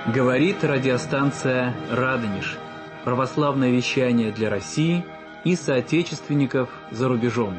Говорит радиостанция «Радонеж». Православное вещание для России и соотечественников за рубежом.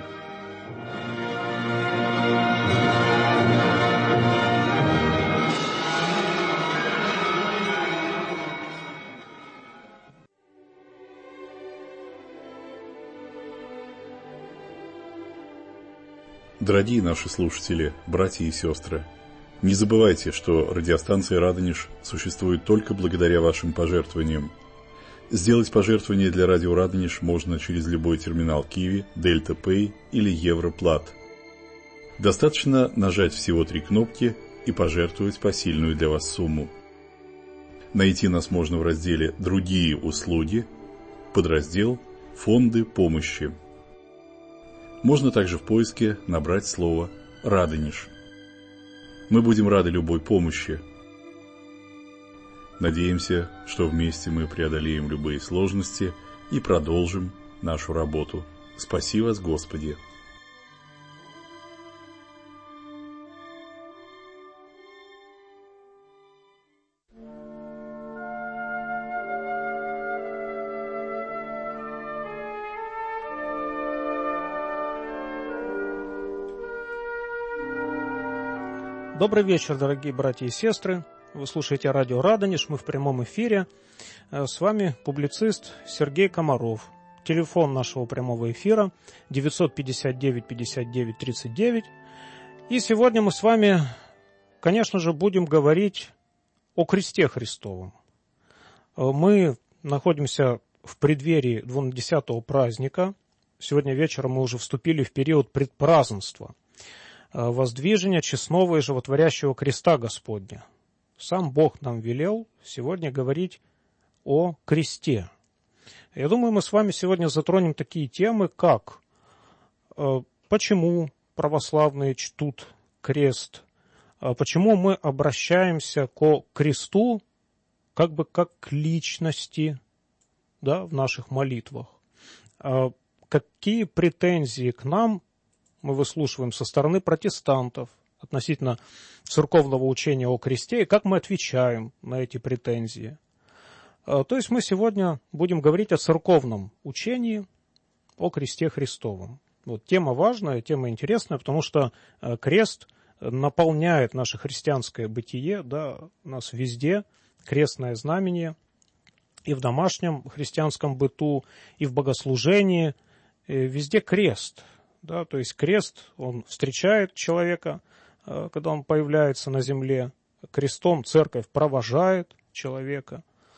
Дорогие наши слушатели, братья и сестры, не забывайте, что радиостанция «Радонеж» существует только благодаря вашим пожертвованиям. Сделать пожертвование для радио «Радонеж» можно через любой терминал Киви, Дельта Пэй или Европлат. Достаточно нажать всего 3 кнопки и пожертвовать посильную для вас сумму. Найти нас можно в разделе «Другие услуги», подраздел «Фонды помощи». Можно также в поиске набрать слово «Радонеж». Мы будем рады любой помощи. Надеемся, что вместе мы преодолеем любые сложности и продолжим нашу работу. Спаси вас, Господи! Добрый вечер, дорогие братья и сестры. Вы слушаете радио «Радонеж», мы в прямом эфире. С вами публицист Сергей Комаров. Телефон нашего прямого эфира 959-59-39. И сегодня мы с вами, конечно же, будем говорить о кресте Христовом. Мы находимся в преддверии 12-го праздника. Сегодня вечером мы уже вступили в период предпразднества, воздвижения честного и животворящего креста Господня. Сам Бог нам велел сегодня говорить о кресте. Я думаю, мы с вами сегодня затронем такие темы, как почему православные чтут крест, почему мы обращаемся к кресту как бы как к личности, да, в наших молитвах, какие претензии к нам мы выслушиваем со стороны протестантов относительно церковного учения о кресте, и как мы отвечаем на эти претензии. То есть мы сегодня будем говорить о церковном учении о кресте Христовом. Вот тема важная, тема интересная, потому что крест наполняет наше христианское бытие, да, у нас везде крестное знамение, и в домашнем христианском быту, и в богослужении, везде крест. Да, то есть крест, он встречает человека, когда он появляется на земле. Крестом церковь провожает человека.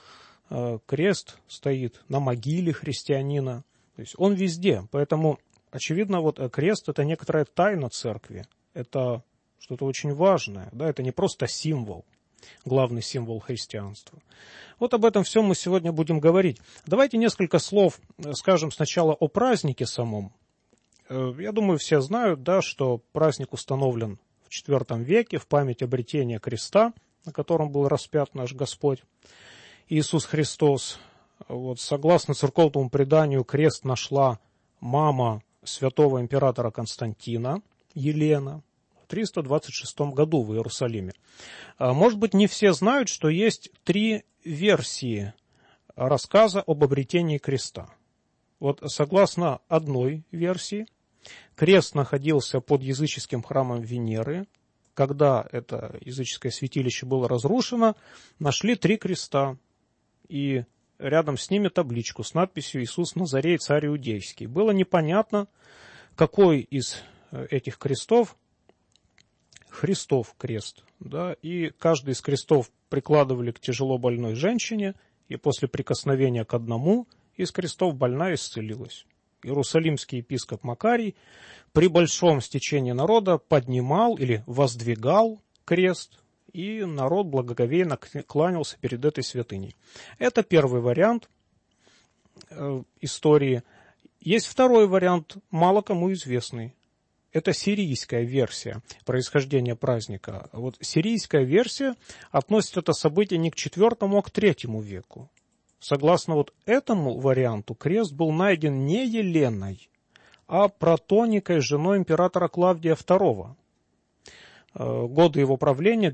Крест стоит на могиле христианина. То есть он везде. Поэтому, очевидно, вот крест – это некоторая тайна церкви. Это что-то очень важное. Да, это не просто символ, главный символ христианства. Вот об этом всем мы сегодня будем говорить. Давайте несколько слов скажем сначала о празднике самом. Я думаю, все знают, да, что праздник установлен в IV веке в память обретения креста, на котором был распят наш Господь Иисус Христос. Вот, согласно церковному преданию, крест нашла мама святого императора Константина, Елена, в 326 году в Иерусалиме. Может быть, не все знают, что есть 3 версии рассказа об обретении креста. Вот согласно одной версии, крест находился под языческим храмом Венеры. Когда это языческое святилище было разрушено, нашли 3 креста и рядом с ними табличку с надписью «Иисус Назарей, царь иудейский». Было непонятно, какой из этих крестов Христов крест. Да, и каждый из крестов прикладывали к тяжело больной женщине, и после прикосновения к одному из крестов больная исцелилась. Иерусалимский епископ Макарий при большом стечении народа поднимал или воздвигал крест, и народ благоговейно кланялся перед этой святыней. Это первый вариант истории. Есть второй вариант, мало кому известный. Это сирийская версия происхождения праздника. Вот сирийская версия относит это событие не к IV, а к III веку. Согласно вот этому варианту, крест был найден не Еленой, а Протоникой, женой императора Клавдия II. Годы его правления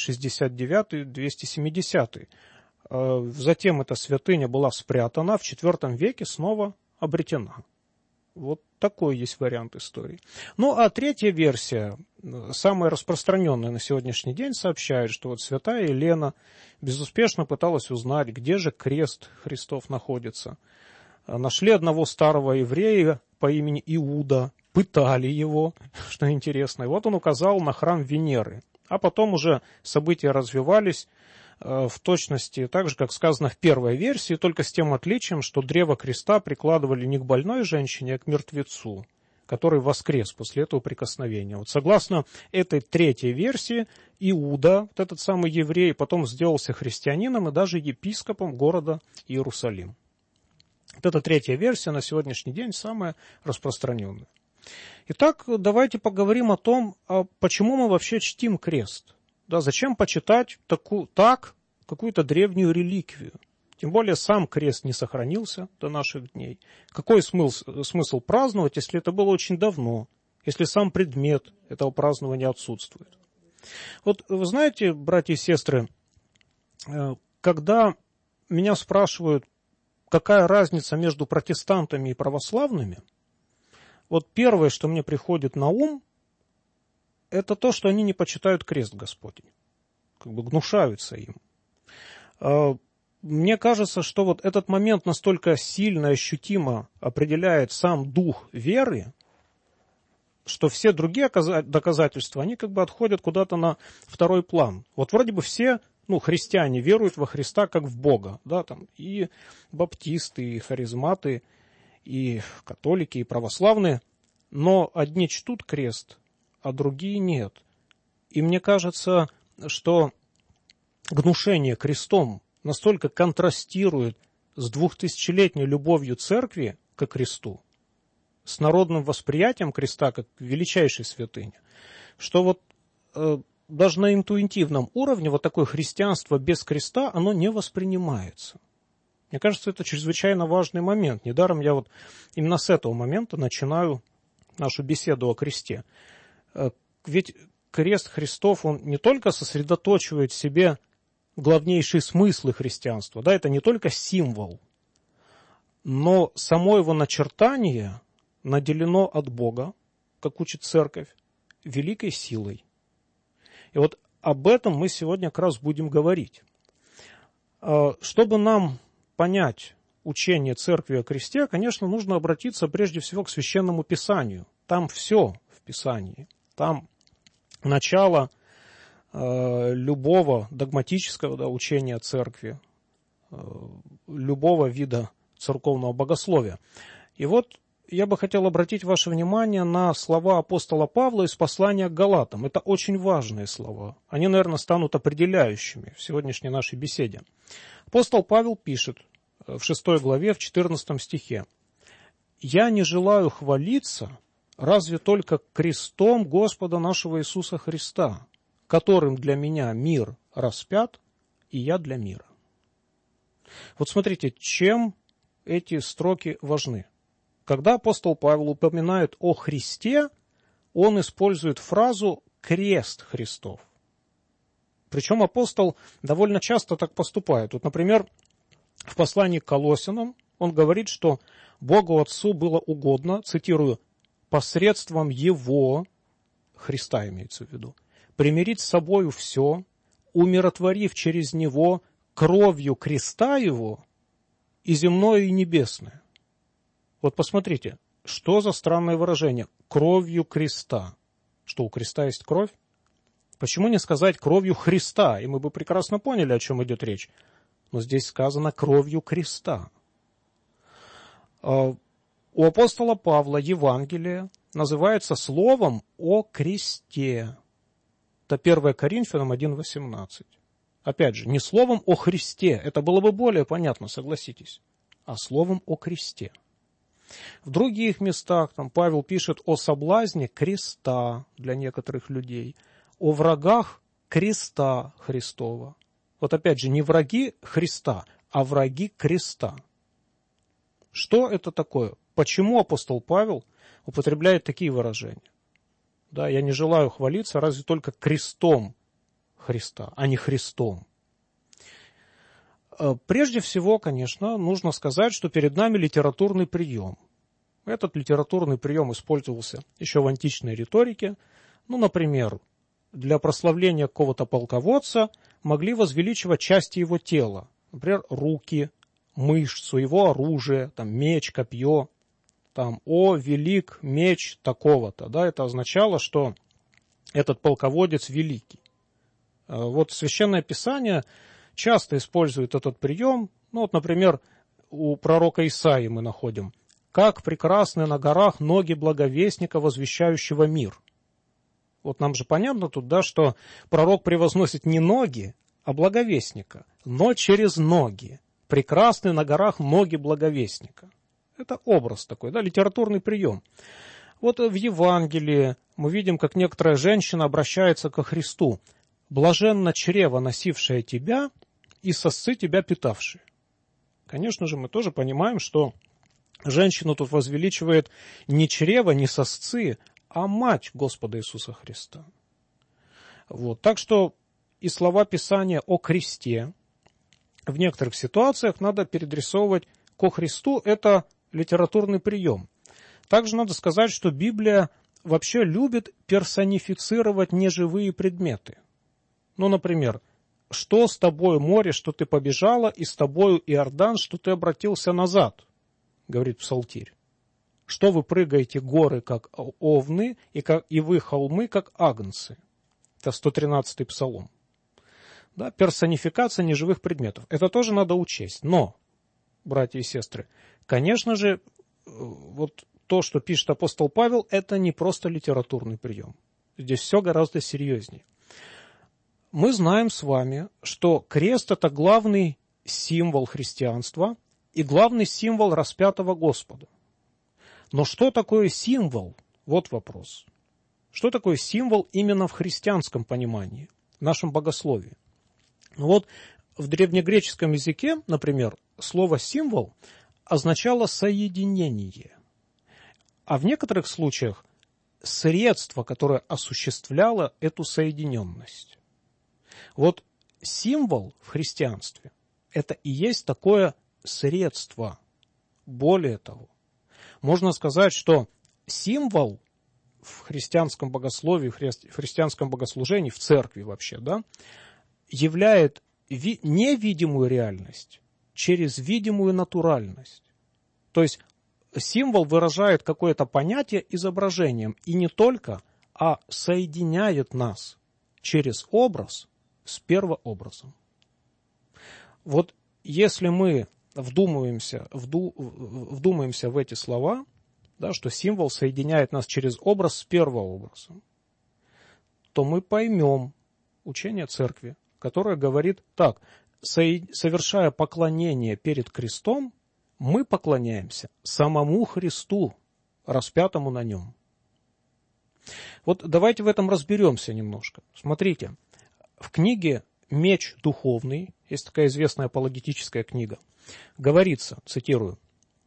269-270. Затем эта святыня была спрятана, в IV веке снова обретена. Вот такой есть вариант истории. Ну, а третья версия, самая распространенная на сегодняшний день, сообщает, что вот святая Елена безуспешно пыталась узнать, где же крест Христов находится. Нашли одного старого еврея по имени Иуда, пытали его, что интересно, и вот он указал на храм Венеры. А потом уже события развивались в точности так же, как сказано в первой версии, только с тем отличием, что древо креста прикладывали не к больной женщине, а к мертвецу, который воскрес после этого прикосновения. Вот согласно этой третьей версии, Иуда, вот этот самый еврей, потом сделался христианином и даже епископом города Иерусалим. Вот эта третья версия на сегодняшний день самая распространенная. Итак, давайте поговорим о том, почему мы вообще чтим крест. Да, зачем почитать какую-то древнюю реликвию? Тем более сам крест не сохранился до наших дней. Какой смысл праздновать, если это было очень давно, если сам предмет этого празднования отсутствует? Вот вы знаете, братья и сестры, когда меня спрашивают, какая разница между протестантами и православными, вот первое, что мне приходит на ум, это то, что они не почитают крест Господень, как бы гнушаются им. Мне кажется, что вот этот момент настолько сильно, ощутимо определяет сам дух веры, что все другие доказательства, они как бы отходят куда-то на второй план. Вот вроде бы все, христиане веруют во Христа как в Бога, да, там и баптисты, и харизматы, и католики, и православные, но одни чтут крест, а другие нет. И мне кажется, что гнушение крестом настолько контрастирует с 2000-летней любовью церкви к кресту, с народным восприятием креста как величайшей святыни, что вот даже на интуитивном уровне вот такое христианство без креста, оно не воспринимается. Мне кажется, это чрезвычайно важный момент. Недаром я вот именно с этого момента начинаю нашу беседу о кресте. Ведь крест Христов, он не только сосредоточивает в себе главнейшие смыслы христианства, да, это не только символ, но само его начертание наделено от Бога, как учит Церковь, великой силой. И вот об этом мы сегодня как раз будем говорить. Чтобы нам понять учение Церкви о кресте, конечно, нужно обратиться прежде всего к Священному Писанию. Там все в Писании. Там начало любого догматического учения Церкви, любого вида церковного богословия. И вот я бы хотел обратить ваше внимание на слова апостола Павла из послания к Галатам. Это очень важные слова. Они, наверное, станут определяющими в сегодняшней нашей беседе. Апостол Павел пишет в 6 главе, в 14 стихе: «Я не желаю хвалиться, разве только крестом Господа нашего Иисуса Христа, которым для меня мир распят, и я для мира». Вот смотрите, чем эти строки важны. Когда апостол Павел упоминает о Христе, он использует фразу «крест Христов». Причем апостол довольно часто так поступает. Вот, например, в послании к Колоссянам он говорит, что Богу Отцу было угодно, цитирую, «посредством Его», Христа имеется в виду, «примирить с собою все, умиротворив через Него кровью креста Его и земное, и небесное». Вот посмотрите, что за странное выражение «кровью креста». Что, у креста есть кровь? Почему не сказать «кровью Христа», и мы бы прекрасно поняли, о чем идет речь. Но здесь сказано «кровью креста». У апостола Павла Евангелие называется словом о кресте. Это 1 Коринфянам 1:18. Опять же, не словом о Христе, это было бы более понятно, согласитесь, а словом о кресте. В других местах там Павел пишет о соблазне креста для некоторых людей, о врагах креста Христова. Вот опять же, не враги Христа, а враги креста. Что это такое? Почему апостол Павел употребляет такие выражения? Да, я не желаю хвалиться разве только крестом Христа, а не Христом. Прежде всего, конечно, нужно сказать, что перед нами литературный прием. Этот литературный прием использовался еще в античной риторике. Ну, например, для прославления какого-то полководца могли возвеличивать части его тела. Например, руки, мышцу, его оружие, там, меч, копье. Там, «О, велик меч такого-то». Да, это означало, что этот полководец великий. Вот Священное Писание часто использует этот прием. Ну, вот, например, у пророка Исаии мы находим: «Как прекрасны на горах ноги благовестника, возвещающего мир». Вот нам же понятно тут, да, что пророк превозносит не ноги, а благовестника, но через ноги. Прекрасны на горах ноги благовестника. Это образ такой, да, литературный прием. Вот в Евангелии мы видим, как некоторая женщина обращается ко Христу: «Блаженна чрево, носившее тебя, и сосцы тебя питавшие». Конечно же, мы тоже понимаем, что женщину тут возвеличивает не чрево, не сосцы, а мать Господа Иисуса Христа. Вот. Так что и слова Писания о кресте в некоторых ситуациях надо переадресовывать ко Христу. Это литературный прием. Также надо сказать, что Библия вообще любит персонифицировать неживые предметы. Ну, например, «Что с тобою, море, что ты побежала, и с тобою, Иордан, что ты обратился назад», говорит Псалтирь. «Что вы прыгаете, горы, как овны, и вы, холмы, как агнцы». Это 113-й Псалом. Да, персонификация неживых предметов. Это тоже надо учесть. Но, братья и сестры, конечно же, вот то, что пишет апостол Павел, это не просто литературный прием. Здесь все гораздо серьезнее. Мы знаем с вами, что крест – это главный символ христианства и главный символ распятого Господа. Но что такое символ? Вот вопрос. Что такое символ именно в христианском понимании, в нашем богословии? Ну вот в древнегреческом языке, например, слово «символ» означало «соединение», а в некоторых случаях средство, которое осуществляло эту соединенность. Вот символ в христианстве – это и есть такое средство. Более того, можно сказать, что символ в христианском богословии, в христианском богослужении, в церкви вообще, да, являет невидимую реальность через видимую натуральность. То есть символ выражает какое-то понятие изображением, и не только, а соединяет нас через образ с первообразом. Вот если мы вдумаемся в эти слова, да, что символ соединяет нас через образ с первообразом, то мы поймем учение церкви, которое говорит так: совершая поклонение перед крестом, мы поклоняемся самому Христу, распятому на нем. Вот давайте в этом разберемся немножко. Смотрите, в книге «Меч духовный», есть такая известная апологетическая книга, говорится, цитирую: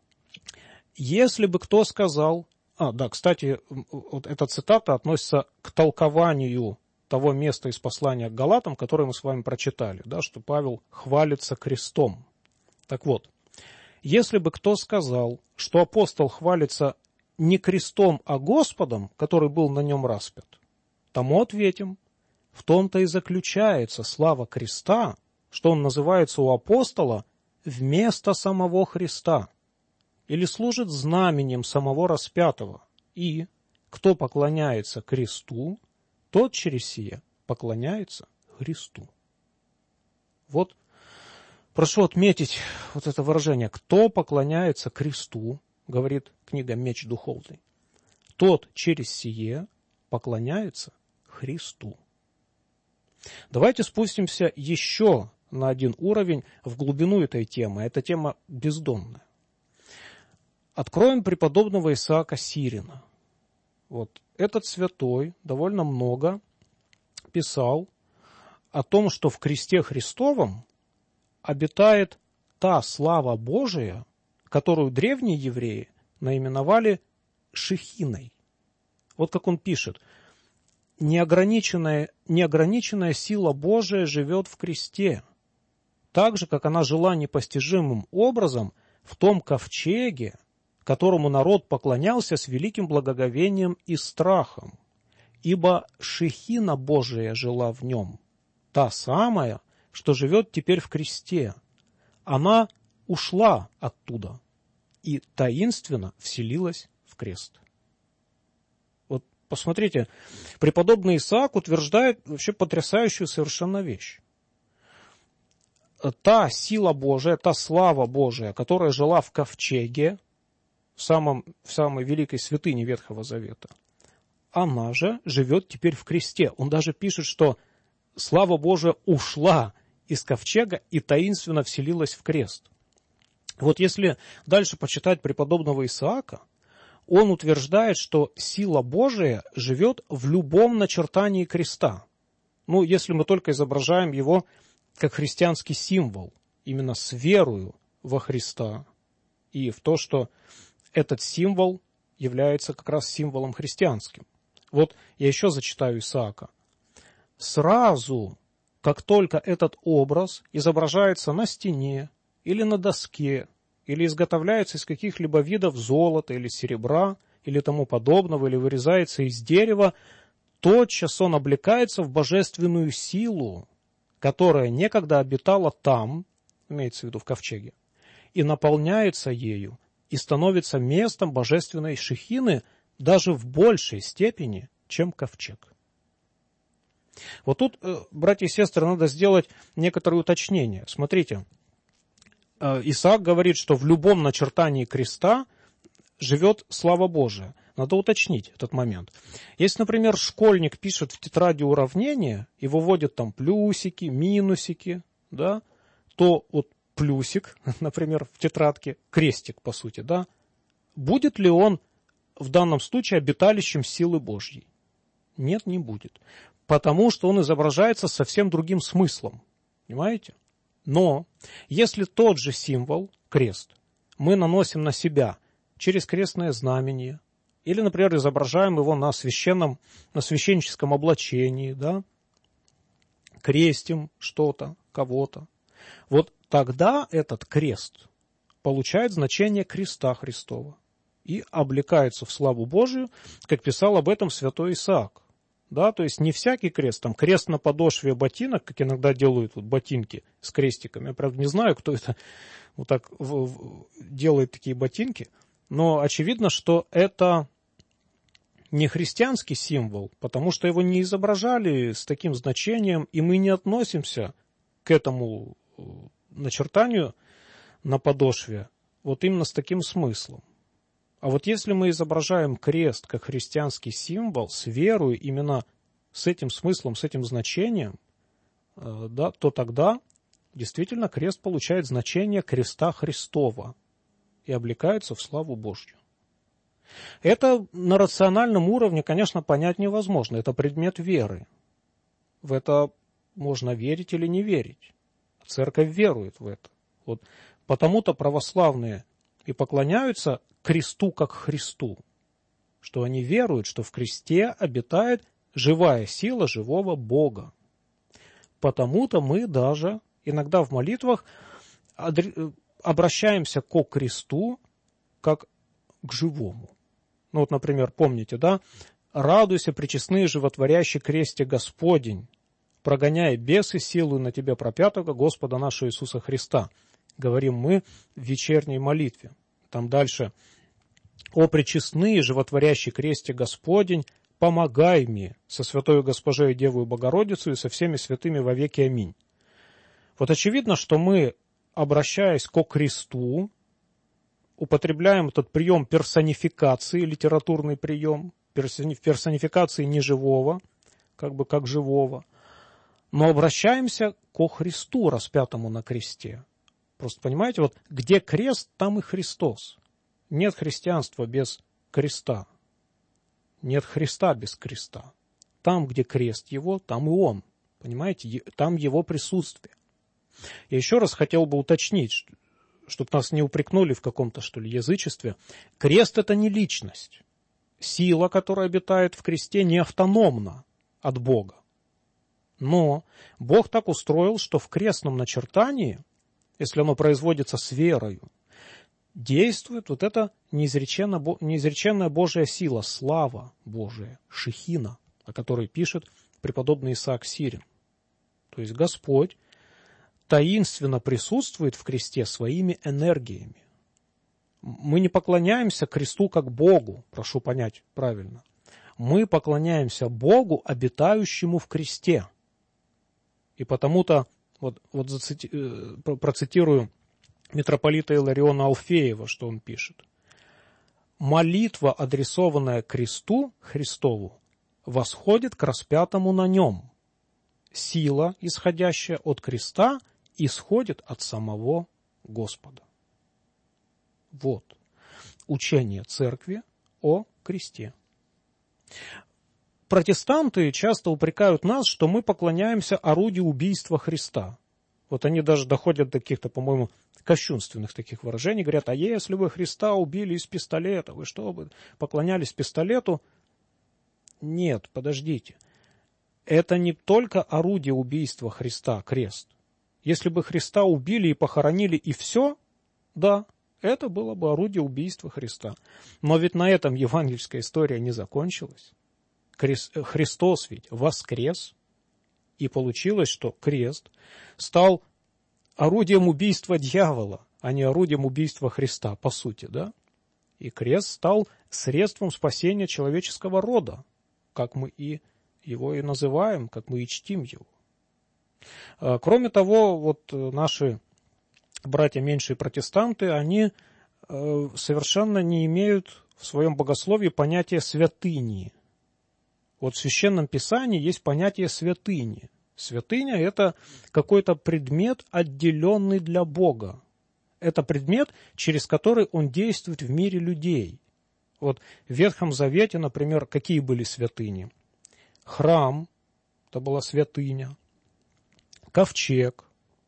«Если бы кто сказал...» кстати, вот эта цитата относится к толкованию того места из послания к Галатам, которое мы с вами прочитали, да, что Павел хвалится крестом. Так вот, если бы кто сказал, что апостол хвалится не крестом, а Господом, который был на нем распят, тому ответим: в том-то и заключается слава креста, что он называется у апостола вместо самого Христа, или служит знаменем самого распятого, и кто поклоняется кресту, тот через сие поклоняется Христу». Вот, прошу отметить вот это выражение: «кто поклоняется кресту», говорит книга «Меч духовный», тот через сие поклоняется Христу. Давайте спустимся еще на один уровень в глубину этой темы. Эта тема бездонная. Откроем преподобного Исаака Сирина. Вот этот святой довольно много писал о том, что в кресте Христовом обитает та слава Божия, которую древние евреи наименовали Шехиной. Вот как он пишет: неограниченная сила Божия живет в кресте, так же, как она жила непостижимым образом в том ковчеге, которому народ поклонялся с великим благоговением и страхом, ибо шехина Божия жила в нем, та самая, что живет теперь в кресте. Она ушла оттуда и таинственно вселилась в крест. Вот посмотрите, преподобный Исаак утверждает вообще потрясающую совершенно вещь. Та сила Божия, та слава Божия, которая жила в ковчеге, в самой великой святыне Ветхого Завета, она же живет теперь в кресте. Он даже пишет, что слава Божия ушла из ковчега и таинственно вселилась в крест. Вот если дальше почитать преподобного Исаака, он утверждает, что сила Божия живет в любом начертании креста. Ну, если мы только изображаем его как христианский символ, именно с верою во Христа и в то, что этот символ является как раз символом христианским. Вот я еще зачитаю Исаака. «Сразу, как только этот образ изображается на стене или на доске, или изготовляется из каких-либо видов золота или серебра, или тому подобного, или вырезается из дерева, тотчас он облекается в божественную силу, которая некогда обитала там, имеется в виду в ковчеге, и наполняется ею, и становится местом божественной шехины даже в большей степени, чем ковчег». Вот тут, братья и сестры, надо сделать некоторые уточнения. Смотрите, Исаак говорит, что в любом начертании креста живет слава Божия. Надо уточнить этот момент. Если, например, школьник пишет в тетради уравнения и выводит там плюсики, минусики, да, то вот плюсик, например, в тетрадке, крестик, по сути, да, будет ли он в данном случае обиталищем силы Божьей? Нет, не будет. Потому что он изображается совсем другим смыслом. Понимаете? Но если тот же символ, крест, мы наносим на себя через крестное знамение, или, например, изображаем его на священническом облачении, да, крестим что-то, кого-то, вот тогда этот крест получает значение креста Христова и облекается в славу Божию, как писал об этом святой Исаак. Да, то есть не всякий крест, там крест на подошве ботинок, как иногда делают вот ботинки с крестиками. Я, правда, не знаю, кто это вот так делает такие ботинки, но очевидно, что это не христианский символ, потому что его не изображали с таким значением, и мы не относимся к этому начертанию на подошве вот именно с таким смыслом. А вот если мы изображаем крест как христианский символ с верой, именно с этим смыслом, с этим значением, да, то тогда действительно крест получает значение креста Христова и облекается в славу Божью. Это на рациональном уровне, конечно, понять невозможно. Это предмет веры. В это можно верить или не верить. Церковь верует в это. Вот потому-то православные и поклоняются кресту как Христу, что они веруют, что в кресте обитает живая сила живого Бога. Потому-то мы даже иногда в молитвах обращаемся ко кресту как к живому. Ну вот, например, помните, да? «Радуйся, пречестный животворящий кресте Господень, прогоняя бесы силою на тебе пропятого Господа нашего Иисуса Христа», говорим мы в вечерней молитве. Там дальше: «О пречестный животворящий кресте Господень, помогай мне со святою Госпожею Девою Богородицей и со всеми святыми во веки. Аминь». Вот очевидно, что мы, обращаясь ко кресту, употребляем этот прием персонификации, литературный прием, персонификации неживого, как бы как живого, но обращаемся ко Христу, распятому на кресте. Просто понимаете, вот где крест, там и Христос. Нет христианства без креста. Нет Христа без креста. Там, где крест его, там и он. Понимаете, там его присутствие. Я еще раз хотел бы уточнить, чтобы нас не упрекнули в каком-то, что ли, язычестве. Крест — это не личность. Сила, которая обитает в кресте, не автономна. от Бога. Но Бог так устроил, что в крестном начертании, если оно производится с верою, действует вот эта неизреченная Божья сила, слава Божия, шехина, о которой пишет преподобный Исаак Сирин. То есть Господь таинственно присутствует в кресте своими энергиями. Мы не поклоняемся кресту как Богу, прошу понять правильно. Мы поклоняемся Богу, обитающему в кресте. И потому-то, процитирую митрополита Илариона Алфеева, что он пишет. «Молитва, адресованная кресту Христову, восходит к распятому на нем. Сила, исходящая от креста, исходит от самого Господа». Вот учение церкви о кресте. Протестанты часто упрекают нас, что мы поклоняемся орудию убийства Христа. Вот они даже доходят до каких-то, по-моему, кощунственных таких выражений. Говорят, а если бы Христа убили из пистолета, вы что бы, поклонялись пистолету? Нет, подождите. Это не только орудие убийства Христа, крест. Если бы Христа убили и похоронили и все, да, это было бы орудие убийства Христа. Но ведь на этом евангельская история не закончилась. Христос ведь воскрес, и получилось, что крест стал орудием убийства дьявола, а не орудием убийства Христа, по сути, да? И крест стал средством спасения человеческого рода, как мы и его и называем, как мы и чтим его. Кроме того, вот наши братья меньшие протестанты, они совершенно не имеют в своем богословии понятия святыни. Вот в Священном Писании есть понятие святыни. Святыня – это какой-то предмет, отделенный для Бога. Это предмет, через который Он действует в мире людей. Вот в Ветхом Завете, например, какие были святыни? Храм – это была святыня. Ковчег,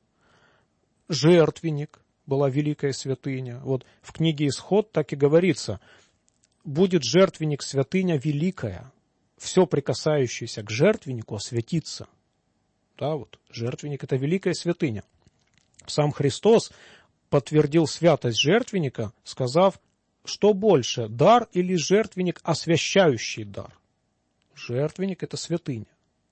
жертвенник была великая святыня. Вот в книге Исход так и говорится: будет жертвенник святыня великая. Все, прикасающееся к жертвеннику, освятится. Да, вот жертвенник – это великая святыня. Сам Христос подтвердил святость жертвенника, сказав, что больше, дар или жертвенник, освящающий дар. Жертвенник – это святыня.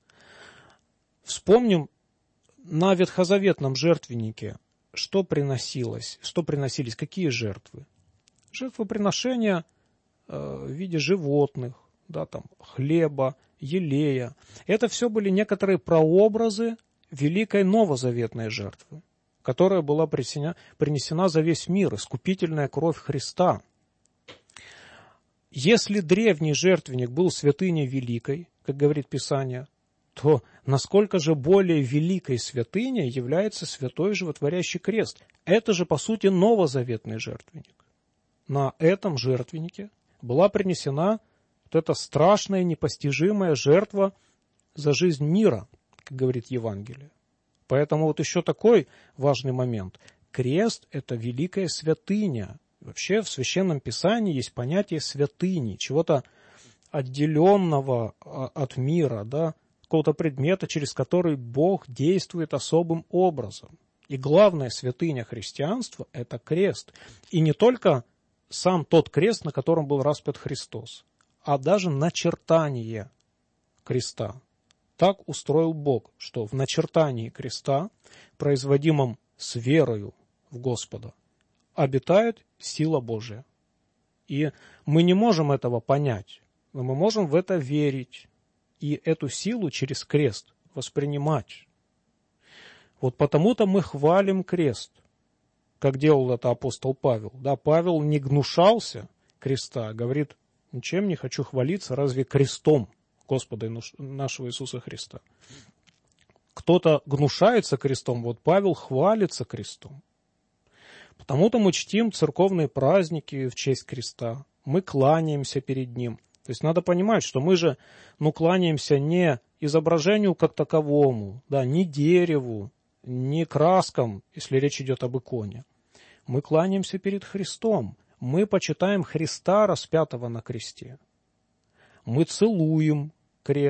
Вспомним, на ветхозаветном жертвеннике что приносилось, какие жертвы? Жертвоприношения в виде животных, да, там, хлеба, елея. Это все были некоторые прообразы великой новозаветной жертвы, которая была принесена за весь мир, искупительная кровь Христа. Если древний жертвенник был святыней великой, как говорит Писание, то насколько же более великой святыней является святой животворящий крест? Это же, по сути, новозаветный жертвенник. На этом жертвеннике была принесена вот эта страшная, непостижимая жертва за жизнь мира, как говорит Евангелие. Поэтому вот еще такой важный момент. Крест – это великая святыня. Вообще в Священном Писании есть понятие святыни, чего-то отделенного от мира, да, какого-то предмета, через который Бог действует особым образом. И главная святыня христианства – это крест. И не только сам тот крест, на котором был распят Христос, а даже начертание креста. Так устроил Бог, что в начертании креста, производимом с верою в Господа, обитает сила Божия. И мы не можем этого понять, но мы можем в это верить и эту силу через крест воспринимать. Вот потому-то мы хвалим крест, как делал это апостол Павел. Да, Павел не гнушался креста, говорит: ничем не хочу хвалиться, разве крестом Господа нашего Иисуса Христа. Кто-то гнушается крестом, вот Павел хвалится крестом. Потому-то мы чтим церковные праздники в честь креста, мы кланяемся перед ним. То есть надо понимать, что мы же кланяемся не изображению как таковому, да, не дереву, не краскам, если речь идет об иконе. Мы кланяемся перед Христом. Мы почитаем Христа, распятого на кресте. Мы целуем крест,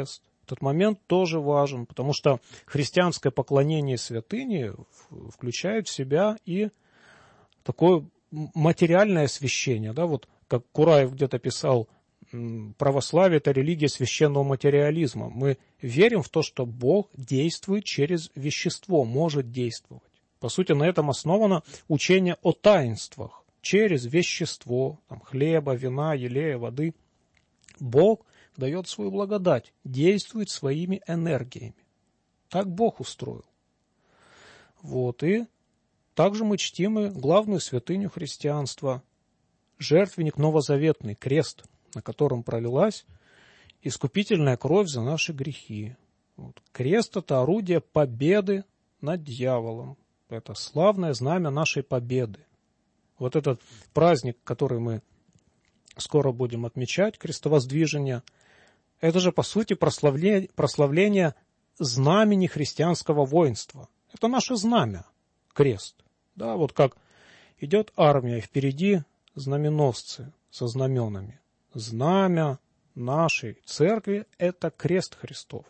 Этот момент тоже важен, потому что христианское поклонение святыне включает в себя и такое материальное освящение. Да? Вот как Кураев где-то писал, православие – это религия священного материализма. Мы верим в то, что Бог действует через вещество, может действовать. По сути, на этом основано учение о таинствах. Через вещество, там, хлеба, вина, елея, воды, Бог дает свою благодать, действует своими энергиями. Так Бог устроил. Вот, и также мы чтим и главную святыню христианства, жертвенник новозаветный, крест, на котором пролилась искупительная кровь за наши грехи. Вот. Крест – это орудие победы над дьяволом. Это славное знамя нашей победы. Вот этот праздник, который мы скоро будем отмечать, крестовоздвижение, это же, по сути, прославление знамени христианского воинства. Это наше знамя, крест. Да, вот как идет армия, и впереди знаменосцы со знаменами. Знамя нашей церкви – это крест Христов.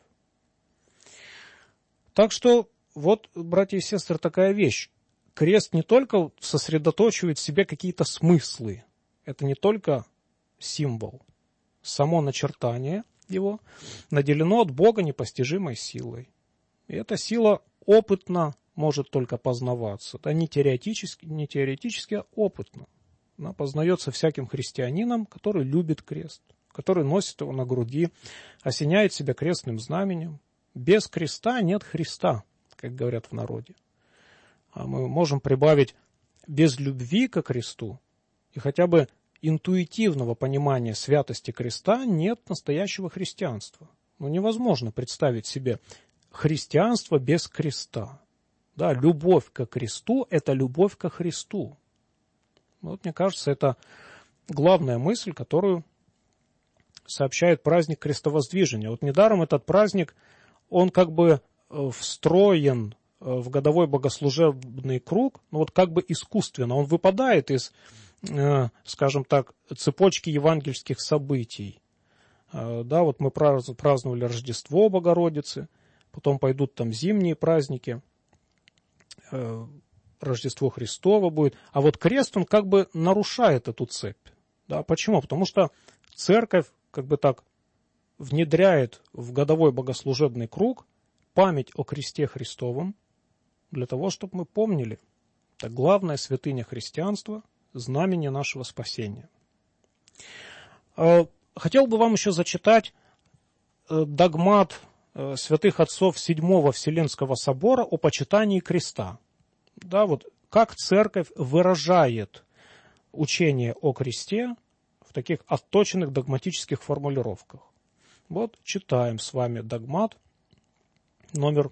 Так что, вот, братья и сестры, такая вещь. Крест не только сосредоточивает в себе какие-то смыслы, это не только символ. Само начертание его наделено от Бога непостижимой силой. И эта сила опытно может только познаваться. Да, не теоретически, а опытно. Она познается всяким христианином, который любит крест, который носит его на груди, осеняет себя крестным знаменем. Без креста нет Христа, как говорят в народе. А мы можем прибавить без любви ко кресту и хотя бы интуитивного понимания святости креста нет настоящего христианства. Ну, невозможно представить себе христианство без креста. Да, любовь ко кресту – это любовь ко Христу. Вот, мне кажется, это главная мысль, которую сообщает праздник крестовоздвижения. Вот недаром этот праздник, он как бы встроен в годовой богослужебный круг, но вот как бы искусственно. Он выпадает из, скажем так, цепочки евангельских событий. Да, вот мы праздновали Рождество Богородицы, потом пойдут там зимние праздники, Рождество Христово будет. А вот крест, он как бы нарушает эту цепь. Да, почему? Потому что церковь как бы так внедряет в годовой богослужебный круг память о кресте Христовом для того, чтобы мы помнили. Это главная святыня христианства, знамение нашего спасения. Хотел бы вам еще зачитать догмат святых отцов VII Вселенского собора о почитании креста. Да, вот как церковь выражает учение о кресте в таких отточенных догматических формулировках. Вот читаем с вами догмат номер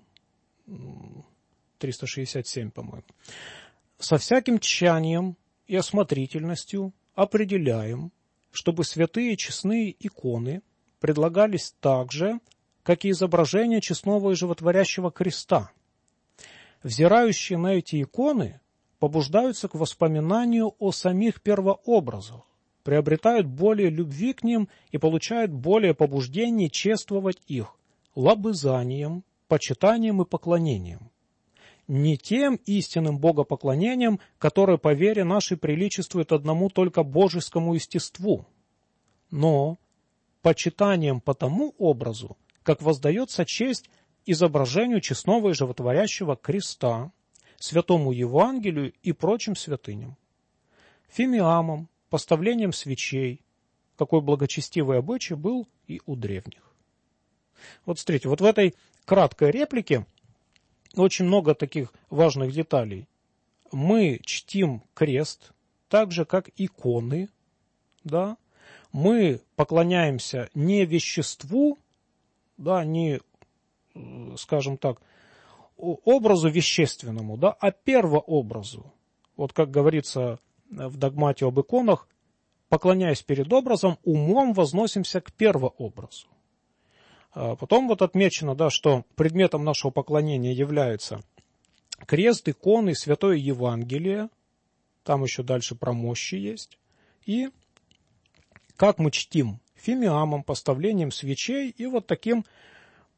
367, по-моему. «Со всяким тщанием и осмотрительностью определяем, чтобы святые честные иконы предлагались так же, как и изображение честного и животворящего креста. Взирающие на эти иконы побуждаются к воспоминанию о самих первообразах, приобретают более любви к ним и получают более побуждений чествовать их лобызанием, почитанием и поклонением. Не тем истинным богопоклонением, которое по вере нашей приличествует одному только божескому естеству, но почитанием по тому образу, как воздается честь изображению честного и животворящего креста, святому Евангелию и прочим святыням, фимиамом, поставлением свечей, какой благочестивый обычай был и у древних». Вот смотрите, вот в этой краткой реплике очень много таких важных деталей. Мы чтим крест, так же, как иконы, да? Мы поклоняемся не веществу, да, не, скажем так, образу вещественному, да, а первообразу. Вот как говорится в догмате об иконах, поклоняясь перед образом, умом возносимся к первообразу. Потом вот отмечено, да, что предметом нашего поклонения является крест, иконы, святое Евангелие, там еще дальше про мощи есть, и как мы чтим фимиамом, поставлением свечей и вот таким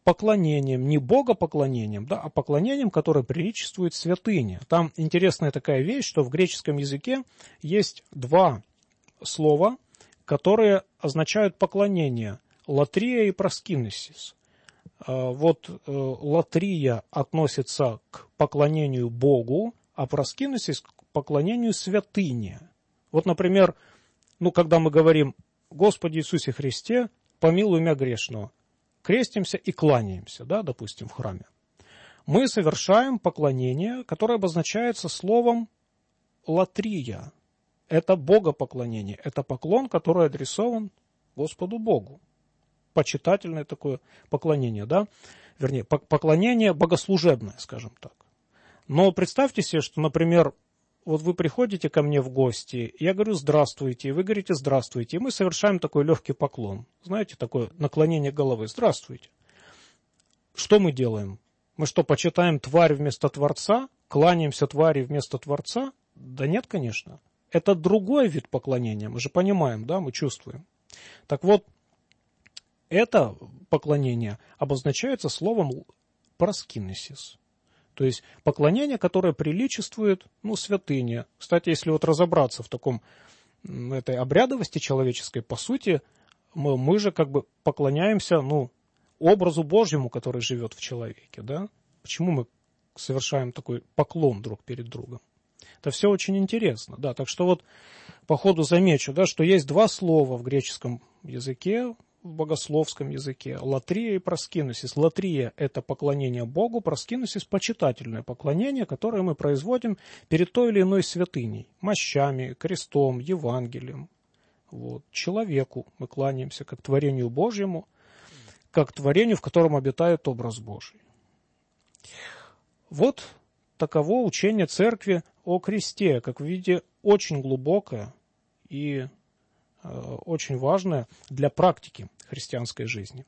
поклонением, не богопоклонением, да, а поклонением, которое приличествует святыне. Там интересная такая вещь, что в греческом языке есть два слова, которые означают поклонение – латрия и проскинесис. Вот латрия относится к поклонению Богу, а проскинесис к поклонению святыне. Вот, например, когда мы говорим «Господи Иисусе Христе, помилуй меня грешного», крестимся и кланяемся, да, допустим, в храме. Мы совершаем поклонение, которое обозначается словом латрия. Это богопоклонение, это поклон, который адресован Господу Богу. Почитательное такое поклонение, да, вернее, поклонение богослужебное, скажем так. Но представьте себе, что, например, вот вы приходите ко мне в гости, я говорю «здравствуйте», вы говорите «здравствуйте», и мы совершаем такой легкий поклон. Знаете, такое наклонение головы «здравствуйте». Что мы делаем? Мы что, почитаем тварь вместо Творца? Кланяемся твари вместо Творца? Да нет, конечно. Это другой вид поклонения, мы же понимаем, да, мы чувствуем. Так вот, это поклонение обозначается словом проскинесис. То есть поклонение, которое приличествует, святыне. Кстати, если вот разобраться в этой обрядовости человеческой, по сути, мы же как бы поклоняемся, образу Божьему, который живет в человеке, да? Почему мы совершаем такой поклон друг перед другом? Это все очень интересно, да. Так что вот по ходу замечу, да, что есть два слова в греческом языке, в богословском языке, латрия и проскинесис. Латрия – это поклонение Богу, проскинесис – почитательное поклонение, которое мы производим перед той или иной святыней, мощами, крестом, Евангелием. Вот. Человеку мы кланяемся как творению Божьему, как творению, в котором обитает образ Божий. Вот таково учение Церкви о кресте, как вы видите, очень глубокое и очень важное для практики христианской жизни.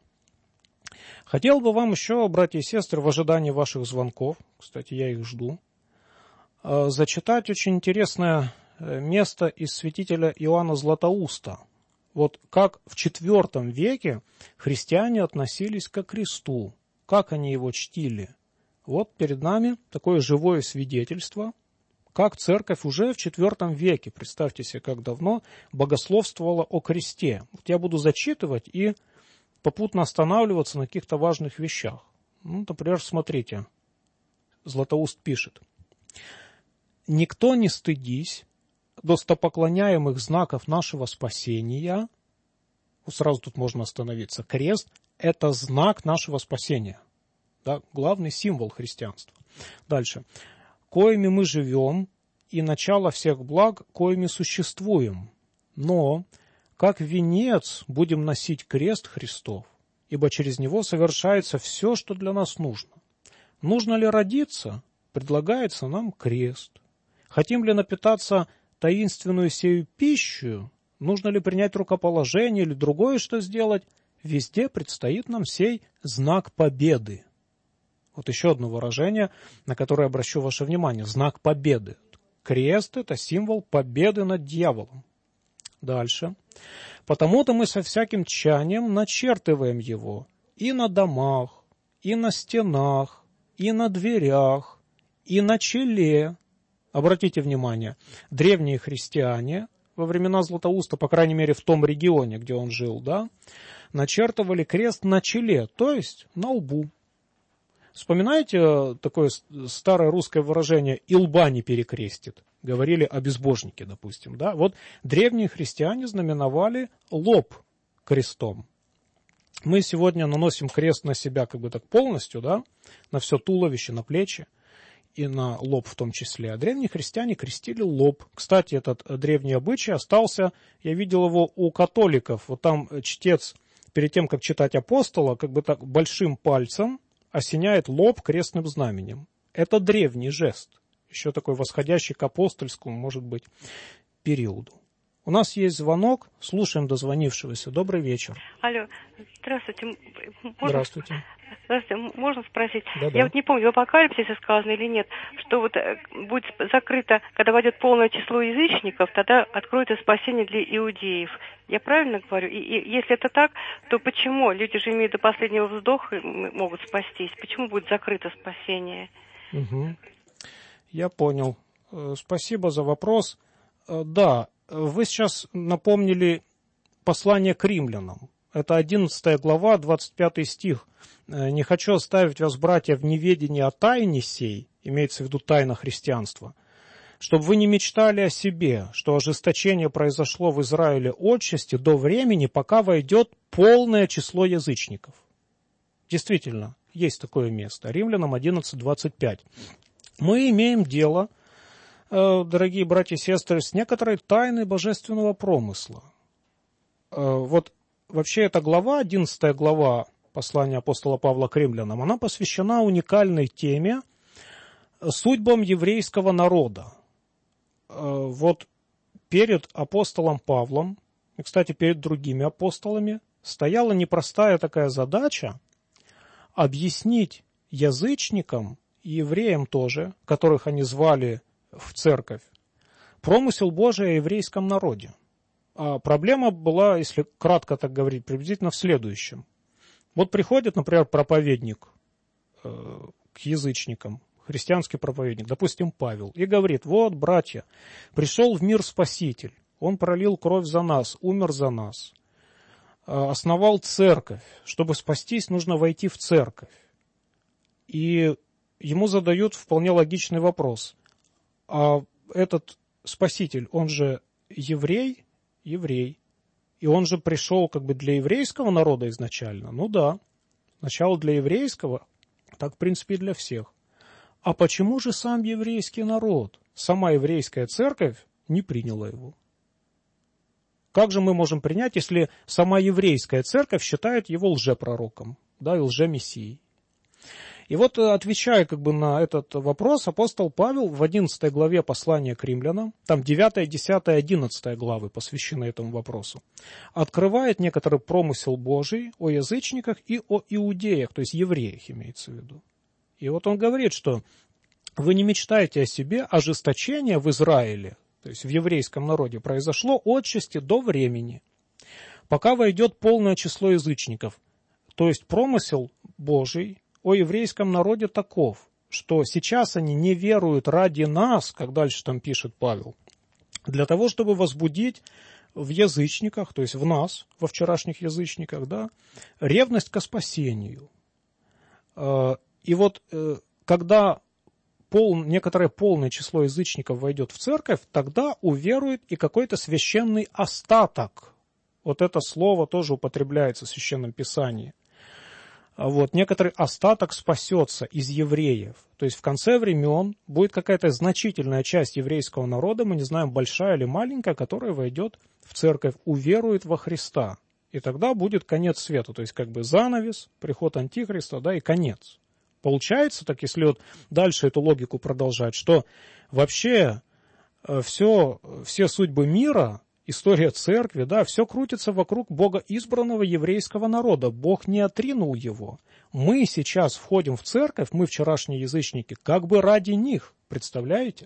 Хотел бы вам еще, братья и сестры, в ожидании ваших звонков, кстати, я их жду, зачитать очень интересное место из святителя Иоанна Златоуста. Вот как в IV веке христиане относились ко кресту, как они его чтили. Вот перед нами такое живое свидетельство, как церковь уже в IV веке, представьте себе, как давно, богословствовала о кресте. Вот я буду зачитывать и попутно останавливаться на каких-то важных вещах. Например, смотрите, Златоуст пишет. «Никто не стыдись достопоклоняемых знаков нашего спасения». Сразу тут можно остановиться. Крест – это знак нашего спасения, да, главный символ христианства. Дальше. «Коими мы живем, и начало всех благ, коими существуем. Но, как венец, будем носить крест Христов, ибо через него совершается все, что для нас нужно. Нужно ли родиться? Предлагается нам крест. Хотим ли напитаться таинственную сею пищу? Нужно ли принять рукоположение или другое что сделать? Везде предстоит нам сей знак победы». Вот еще одно выражение, на которое обращу ваше внимание. Знак победы. Крест – это символ победы над дьяволом. Дальше. «Потому-то мы со всяким тщанием начертываем его и на домах, и на стенах, и на дверях, и на челе». Обратите внимание, древние христиане во времена Златоуста, по крайней мере в том регионе, где он жил, да, начертывали крест на челе, то есть на лбу. Вспоминаете такое старое русское выражение «и лба не перекрестит»? Говорили о безбожнике, допустим. Да? Вот древние христиане знаменовали лоб крестом. Мы сегодня наносим крест на себя как бы так полностью, да? На все туловище, на плечи и на лоб в том числе. А древние христиане крестили лоб. Кстати, этот древний обычай остался, я видел его у католиков. Вот там чтец перед тем, как читать апостола, как бы так большим пальцем осеняет лоб крестным знаменем. Это древний жест, еще такой восходящий к апостольскому, может быть, периоду. У нас есть звонок, слушаем дозвонившегося. Добрый вечер. Алло, здравствуйте. Здравствуйте. Здравствуйте, можно спросить? Да-да. Я вот не помню, в Апокалипсисе сказано или нет, что вот будет закрыто, когда войдет полное число язычников, тогда откроется спасение для иудеев. Я правильно говорю? И если это так, то почему? Люди же имеют до последнего вздоха, могут спастись. Почему будет закрыто спасение? Угу. Я понял. Спасибо за вопрос. Да, вы сейчас напомнили послание к римлянам. Это 11 глава, 25 стих. «Не хочу оставить вас, братья, в неведении о тайне сей», имеется в виду тайна христианства, «чтобы вы не мечтали о себе, что ожесточение произошло в Израиле отчасти до времени, пока войдет полное число язычников». Действительно, есть такое место. Римлянам 11:25. Мы имеем дело, дорогие братья и сестры, с некоторой тайной божественного промысла. Вот вообще эта глава, 11 глава послания апостола Павла к римлянам, она посвящена уникальной теме судьбам еврейского народа. Вот перед апостолом Павлом, и, кстати, перед другими апостолами, стояла непростая такая задача объяснить язычникам и евреям тоже, которых они звали в церковь, промысел Божий о еврейском народе. А проблема была, если кратко так говорить, приблизительно в следующем. Вот приходит, например, проповедник к язычникам, христианский проповедник, допустим, Павел, и говорит: вот, братья, пришел в мир Спаситель, он пролил кровь за нас, умер за нас, основал церковь, чтобы спастись, нужно войти в церковь. И ему задают вполне логичный вопрос: а этот Спаситель, он же еврей? Еврей. И он же пришел как бы для еврейского народа изначально. Ну да, сначала для еврейского, так в принципе и для всех. А почему же сам еврейский народ, сама еврейская церковь не приняла его? Как же мы можем принять, если сама еврейская церковь считает его лжепророком, да, и лжемессией? И вот, отвечая как бы на этот вопрос, апостол Павел в 11 главе послания к римлянам, там 9, 10, 11 главы посвящены этому вопросу, открывает некоторый промысел Божий о язычниках и о иудеях, то есть евреях имеется в виду. И вот он говорит, что вы не мечтаете о себе, ожесточение в Израиле, то есть в еврейском народе, произошло отчасти до времени, пока войдет полное число язычников. То есть промысел Божий о еврейском народе таков, что сейчас они не веруют ради нас, как дальше там пишет Павел, для того, чтобы возбудить в язычниках, то есть в нас, во вчерашних язычниках, да, ревность ко спасению. И вот когда некоторое полное число язычников войдет в церковь, тогда уверует и какой-то священный остаток. Вот это слово тоже употребляется в Священном Писании. Вот, некоторый остаток спасется из евреев. То есть в конце времен будет какая-то значительная часть еврейского народа, мы не знаем, большая или маленькая, которая войдет в церковь, уверует во Христа. И тогда будет конец света, то есть как бы занавес, приход Антихриста, да, и конец. Получается, так если вот дальше эту логику продолжать, что вообще все судьбы мира, история церкви, да, все крутится вокруг Бога избранного еврейского народа. Бог не отринул его. Мы сейчас входим в церковь, мы вчерашние язычники, как бы ради них, представляете?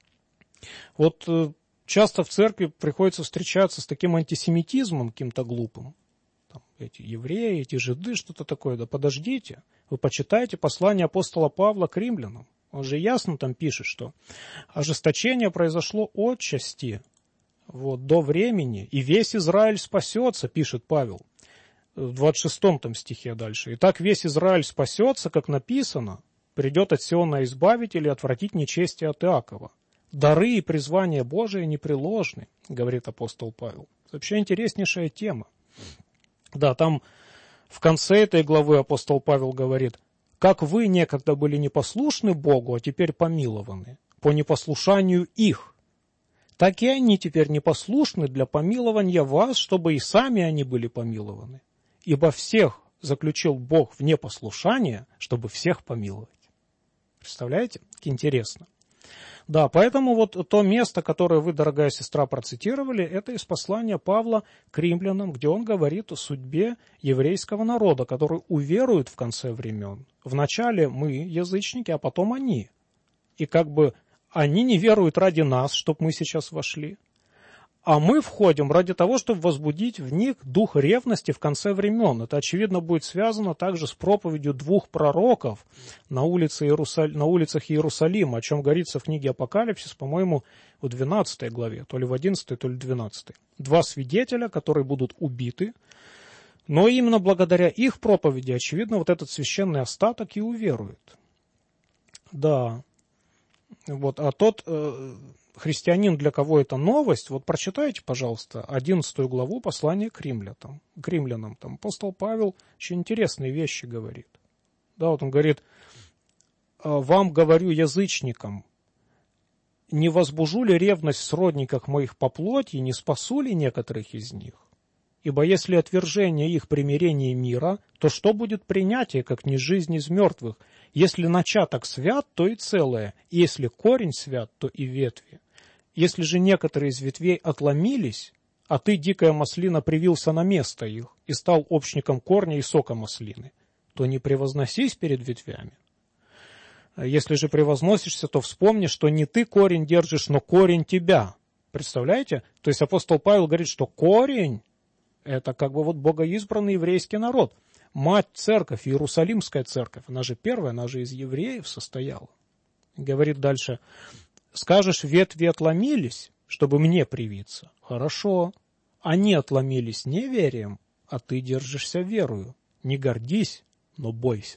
Вот часто в церкви приходится встречаться с таким антисемитизмом каким-то глупым. Там, эти евреи, эти жиды, что-то такое. Да подождите, вы почитайте послание апостола Павла к римлянам. Он же ясно там пишет, что ожесточение произошло отчасти, вот, до времени, и весь Израиль спасется, пишет Павел, в 26 там стихе дальше. «Итак, весь Израиль спасется, как написано, придет от Сиона избавитель и отвратить нечестие от Иакова. Дары и призвания Божие непреложны», говорит апостол Павел. Это вообще интереснейшая тема. Да, там в конце этой главы апостол Павел говорит: «Как вы некогда были непослушны Богу, а теперь помилованы по непослушанию их, так и они теперь непослушны для помилования вас, чтобы и сами они были помилованы. Ибо всех заключил Бог в непослушание, чтобы всех помиловать». Представляете? Как интересно. Да, поэтому вот то место, которое вы, дорогая сестра, процитировали, это из послания Павла к римлянам, где он говорит о судьбе еврейского народа, который уверует в конце времен. Вначале мы, язычники, а потом они. И как бы они не веруют ради нас, чтобы мы сейчас вошли, а мы входим ради того, чтобы возбудить в них дух ревности в конце времен. Это, очевидно, будет связано также с проповедью двух пророков на улицах Иерусалима, о чем говорится в книге Апокалипсис, по-моему, в 12 главе, то ли в 11, то ли в 12. Два свидетеля, которые будут убиты, но именно благодаря их проповеди, очевидно, вот этот священный остаток и уверует. Да. Вот, а тот христианин, для кого это новость, вот прочитайте, пожалуйста, 11 главу послания к римлянам. Там апостол Павел очень интересные вещи говорит. Да, вот он говорит: «Вам говорю, язычникам, не возбужу ли ревность в сродниках моих по плоти, не спасу ли некоторых из них? Ибо если отвержение их примирение мира, то что будет принятие, как не жизнь из мертвых? Если начаток свят, то и целое, и если корень свят, то и ветви. Если же некоторые из ветвей отломились, а ты, дикая маслина, привился на место их и стал общником корня и сока маслины, то не превозносись перед ветвями. Если же превозносишься, то вспомни, что не ты корень держишь, но корень тебя». Представляете? То есть апостол Павел говорит, что корень — это как бы вот богоизбранный еврейский народ. Мать церковь, Иерусалимская церковь, она же первая, она же из евреев состояла. Говорит дальше: «Скажешь, ветви отломились, чтобы мне привиться? Хорошо. Они отломились неверием, а ты держишься верою. Не гордись, но бойся».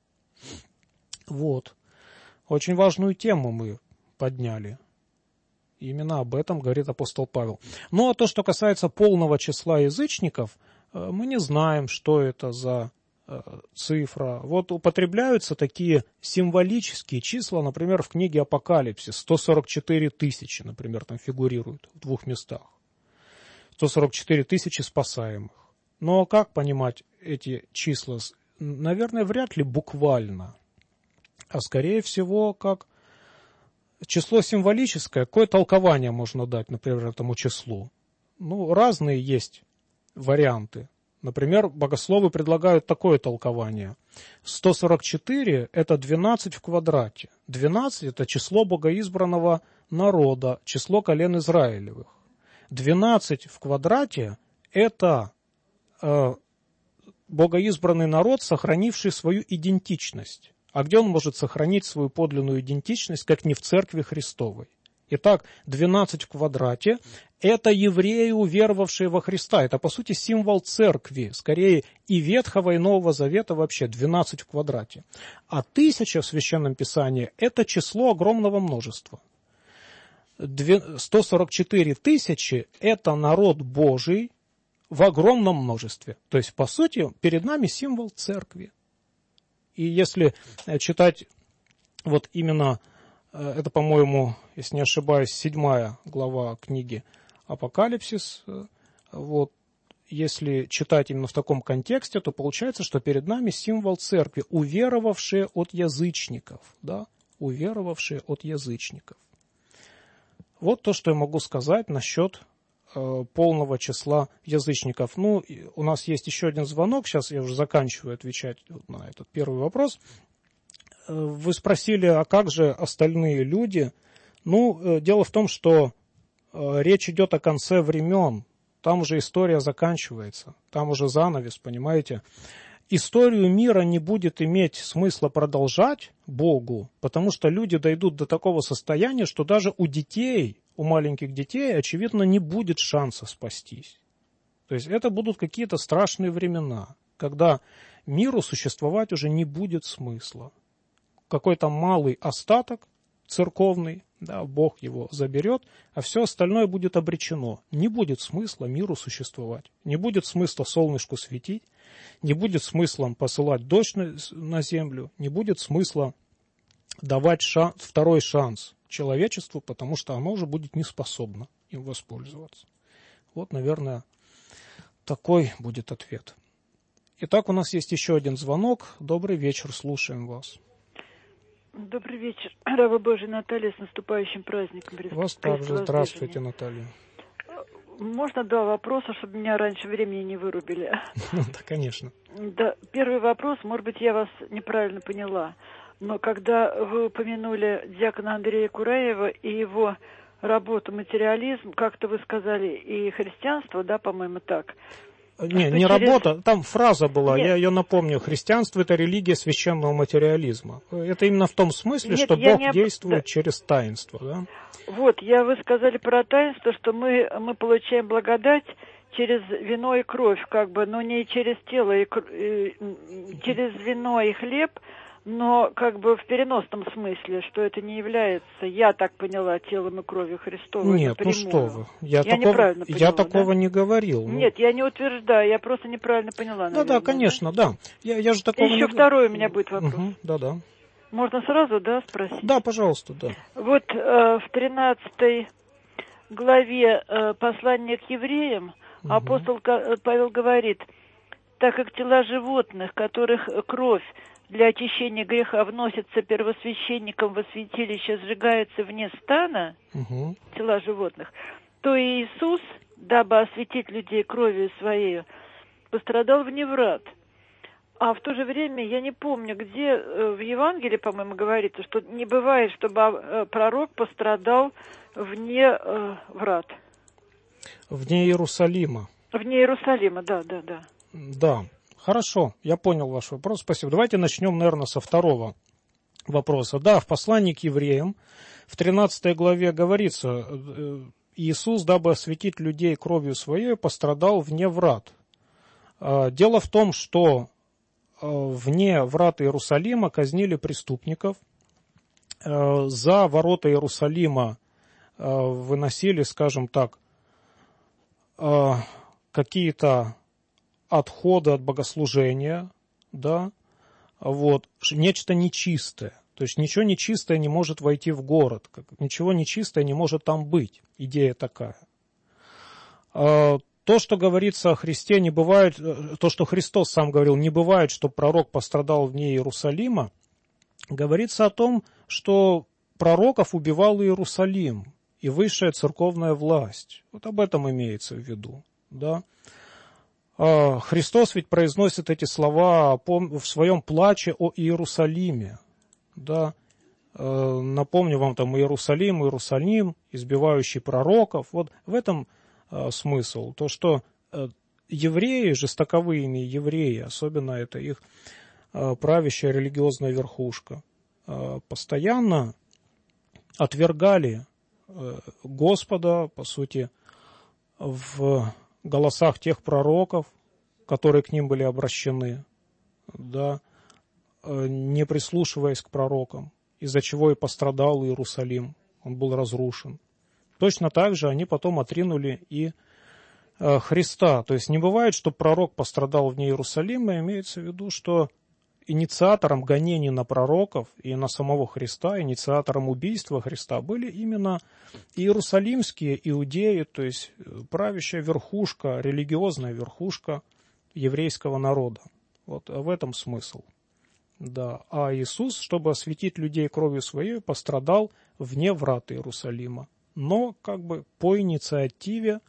Вот. Очень важную тему мы подняли. Именно об этом говорит апостол Павел. Ну, а то, что касается полного числа язычников, мы не знаем, что это за цифра. Вот употребляются такие символические числа, например, в книге Апокалипсис. 144 тысячи, например, там фигурируют в двух местах. 144 тысячи спасаемых. Но как понимать эти числа? Наверное, вряд ли буквально, а скорее всего, как число символическое. Какое толкование можно дать, например, этому числу? Ну, разные есть варианты. Например, богословы предлагают такое толкование. 144 – это 12 в квадрате. 12 – это число богоизбранного народа, число колен Израилевых. 12 в квадрате – это богоизбранный народ, сохранивший свою идентичность. А где он может сохранить свою подлинную идентичность, как не в Церкви Христовой? Итак, 12 в квадрате – это евреи, уверовавшие во Христа. Это, по сути, символ церкви, скорее и Ветхого, и Нового Завета вообще, 12 в квадрате. А 1000 в Священном Писании – это число огромного множества. 144 тысячи – это народ Божий в огромном множестве. То есть, по сути, перед нами символ церкви. И если читать вот именно, это, по-моему, если не ошибаюсь, 7 глава книги Апокалипсис, вот, если читать именно в таком контексте, то получается, что перед нами символ церкви, уверовавшие от язычников, да, уверовавшие от язычников. Вот то, что я могу сказать насчет полного числа язычников. Ну, у нас есть еще один звонок, сейчас я уже заканчиваю отвечать на этот первый вопрос. Вы спросили, а как же остальные люди? Ну, дело в том, что речь идет о конце времен, там уже история заканчивается, там уже занавес, понимаете? Историю мира не будет иметь смысла продолжать Богу, потому что люди дойдут до такого состояния, что даже у детей, у маленьких детей, очевидно, не будет шанса спастись. То есть это будут какие-то страшные времена, когда миру существовать уже не будет смысла. Какой-то малый остаток церковный, да, Бог его заберет, а все остальное будет обречено. Не будет смысла миру существовать, не будет смысла солнышку светить, не будет смысла посылать дождь на землю, не будет смысла давать второй шанс человечеству, потому что оно уже будет не способно им воспользоваться. Вот, наверное, такой будет ответ. Итак, у нас есть еще один звонок. Добрый вечер, слушаем вас. Добрый вечер. Раба Божия Наталья, с наступающим праздником. Вас также. Здравствуйте, Наталья. Можно два вопроса, чтобы меня раньше времени не вырубили? Ну да, конечно. Да, первый вопрос, может быть, я вас неправильно поняла, но когда вы упомянули диакона Андрея Кураева и его работу «Материализм», как-то вы сказали и христианство, да, по-моему, так? Не работа, там фраза была, я ее напомню. Христианство – это религия священного материализма. Это именно в том смысле, что Бог действует через таинство, да? Вот, вы сказали про таинство, что мы получаем благодать через вино и кровь, как бы, но не через тело, через вино и хлеб, но как бы в переносном смысле, что это не является, я так поняла, телом и кровью Христовой. Нет, напрямую. Ну что вы, я такого да? не говорил. Нет, я не утверждаю, я просто неправильно поняла. Да, конечно, да. Я же такого еще второй у меня будет вопрос. Да. Можно сразу, да, спросить? Да, пожалуйста, да. Вот в 13 главе послания к евреям апостол Павел говорит: так как тела животных, которых кровь для очищения греха вносится первосвященником во святилище, сжигается вне стана, тела животных, то и Иисус, дабы осветить людей кровью своей, пострадал вне врат. А в то же время, я не помню, где в Евангелии, по-моему, говорится, что не бывает, чтобы пророк пострадал вне врат. Вне Иерусалима. Вне Иерусалима, да. Да, хорошо, я понял ваш вопрос, спасибо. Давайте начнем, наверное, со второго вопроса. Да, в послании к евреям в 13 главе говорится: Иисус, дабы осветить людей кровью своей, пострадал вне врат. Дело в том, что вне врат Иерусалима казнили преступников, за ворота Иерусалима выносили, скажем так, какие-то отходы от богослужения, да, вот, нечто нечистое. То есть ничего нечистое не может войти в город, ничего нечистое не может там быть. Идея такая. То, что говорится о Христе, не бывает, то, что Христос сам говорил, не бывает, что пророк пострадал вне Иерусалима, говорится о том, что пророков убивал Иерусалим и высшая церковная власть. Вот об этом имеется в виду, да. Христос ведь произносит эти слова в своем плаче о Иерусалиме, да. Напомню вам там Иерусалим, избивающий пророков. Вот в этом смысл. То, что евреи, жестоковыйные евреи, особенно это их правящая религиозная верхушка, постоянно отвергали Господа, по сути, в голосах тех пророков, которые к ним были обращены, да, не прислушиваясь к пророкам, из-за чего и пострадал Иерусалим, он был разрушен. Точно так же они потом отринули и Христа. То есть не бывает, что пророк пострадал вне Иерусалима, имеется в виду, что инициатором гонений на пророков и на самого Христа, инициатором убийства Христа были именно иерусалимские иудеи, то есть правящая верхушка, религиозная верхушка еврейского народа. Вот в этом смысл. Да. А Иисус, чтобы осветить людей кровью своей, пострадал вне врат Иерусалима, но как бы по инициативе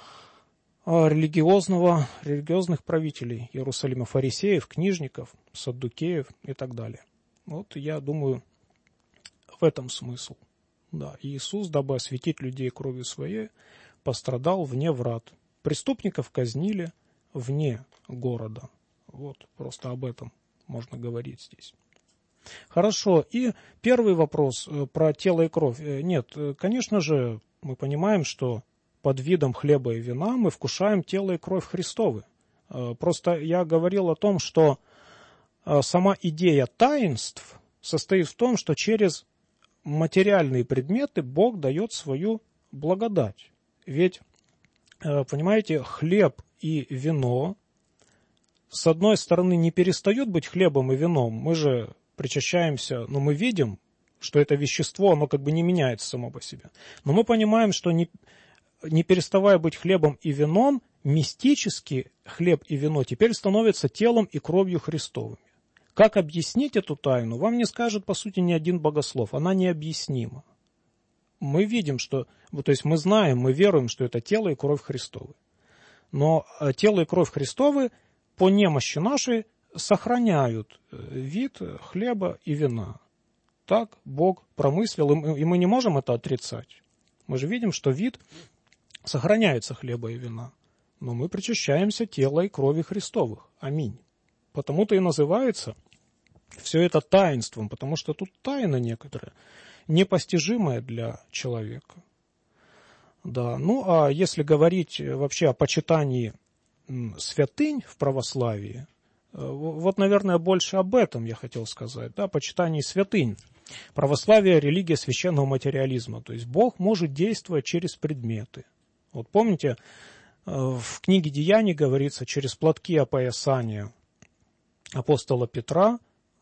религиозных правителей Иерусалима, фарисеев, книжников, саддукеев и так далее. Вот я думаю, в этом смысл. Да, Иисус, дабы осветить людей кровью своей, пострадал вне врат. Преступников казнили вне города. Вот, просто об этом можно говорить здесь. Хорошо, и первый вопрос про тело и кровь. Нет, конечно же, мы понимаем, что под видом хлеба и вина мы вкушаем тело и кровь Христовы. Просто я говорил о том, что сама идея таинств состоит в том, что через материальные предметы Бог дает свою благодать. Ведь, понимаете, хлеб и вино, с одной стороны, не перестают быть хлебом и вином. Мы же причащаемся, но мы видим, что это вещество, оно как бы не меняется само по себе. Но мы понимаем, что не переставая быть хлебом и вином, мистически хлеб и вино теперь становятся телом и кровью Христовыми. Как объяснить эту тайну, вам не скажет, по сути, ни один богослов. Она необъяснима. Мы видим, что, то есть мы знаем, мы веруем, что это тело и кровь Христовы. Но тело и кровь Христовы по немощи нашей сохраняют вид хлеба и вина. Так Бог промыслил, и мы не можем это отрицать. Мы же видим, что вид сохраняется хлеба и вина. Но мы причащаемся тела и крови Христовых. Аминь. Потому-то и называется все это таинством, потому что тут тайна некоторая, непостижимая для человека. Да, ну а если говорить вообще о почитании святынь в православии, вот, наверное, больше об этом я хотел сказать, да, почитании святынь. Православие – религия священного материализма, то есть Бог может действовать через предметы. Вот помните, в книге Деяний говорится, через платки опоясания апостола Петра,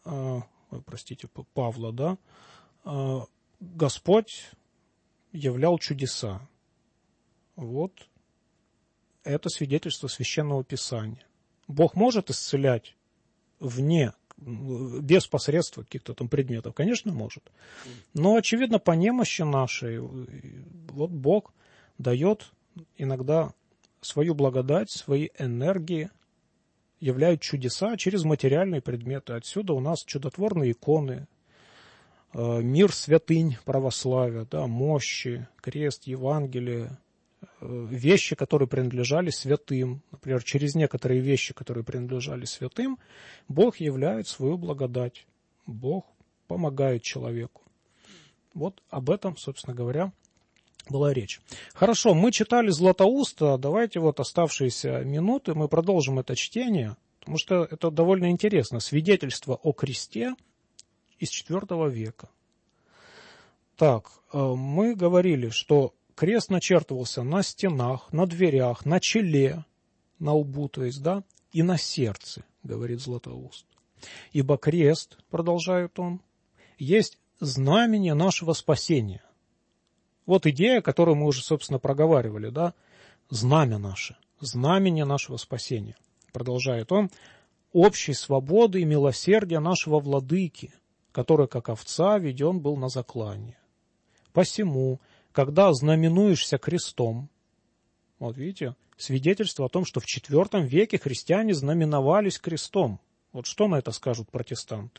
Павла, да, Господь являл чудеса. Вот это свидетельство Священного Писания. Бог может исцелять вне, без посредства каких-то там предметов? Конечно, может. Но, очевидно, по немощи нашей, вот Бог дает иногда свою благодать, свои энергии, являют чудеса через материальные предметы. Отсюда у нас чудотворные иконы, мир святынь православия, да, мощи, крест, Евангелие, вещи, которые принадлежали святым. Например, через некоторые вещи, которые принадлежали святым, Бог являет свою благодать. Бог помогает человеку. Вот об этом, собственно говоря, была речь. Хорошо, мы читали Златоуста, давайте вот оставшиеся минуты мы продолжим это чтение, потому что это довольно интересно. Свидетельство о кресте из IV века. Так, мы говорили, что крест начертывался на стенах, на дверях, на челе, на лбу, то есть, да, и на сердце, говорит Златоуст. Ибо крест, продолжает он, есть знамение нашего спасения. Вот идея, которую мы уже, собственно, проговаривали, да, знамя наше, знамение нашего спасения. Продолжает он, общей свободы и милосердия нашего владыки, который, как овца, веден был на заклание. Посему, когда знаменуешься крестом, вот видите, свидетельство о том, что в IV веке христиане знаменовались крестом. Вот что на это скажут протестанты?